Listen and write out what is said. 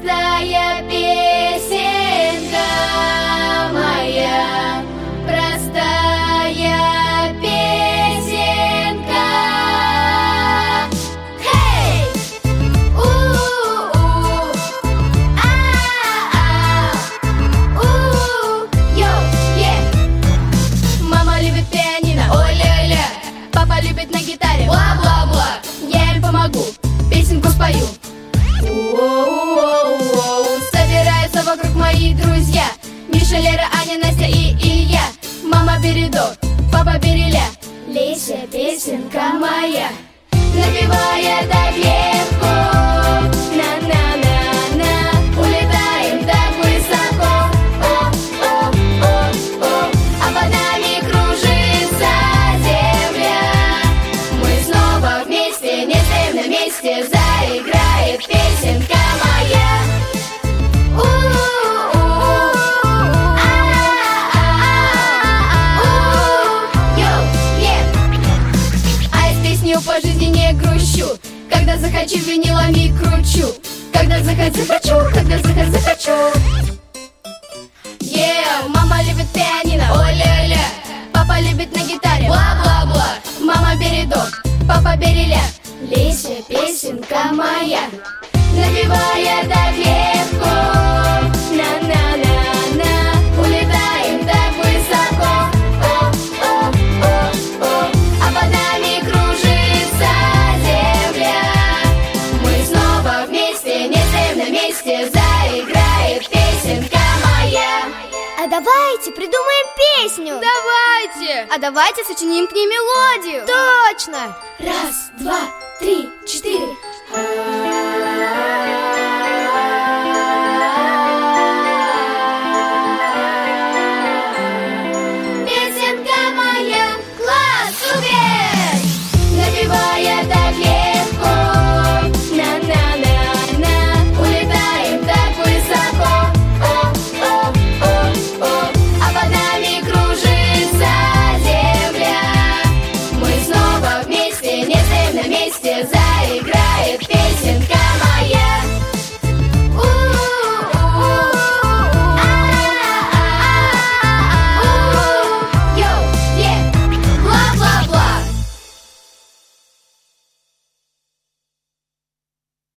простая песенка моя, простая песенка. Хей! У-у-у, а-а, у-у, йоу, е. Мама любит пианино, ой-ля-ля. Папа любит на гитаре, бла-бла-бла. Я им помогу, песенку спою. Собираются вокруг мои друзья: Миша, Лера, Аня, Настя и Илья. Мама бери до, папа бери ля. Лейся, песенка моя, напевая так легко. На-на-на-на, улетаем так высоко. О-о-о-о, а под нами кружится земля. Мы снова вместе, не стоим на месте. Заиграет песенка моя. По жизни не грущу, когда захочу, винилами кручу. Когда захочу, когда захочу. Мама любит пианино, ой-ля-ля. Папа любит на гитаре, бла-бла-бла. Мама бери до, папа бери ля. Лейся, песенка моя, напевая так легко. На-на-на-на, улетаем так высоко. О-о-о-о, а под нами кружится земля. Мы снова вместе, не стоим на месте. Заиграет песенка моя. А давайте придумаем песню. Давайте! А давайте сочиним к ней мелодию. Точно! Раз, два, три, четыре.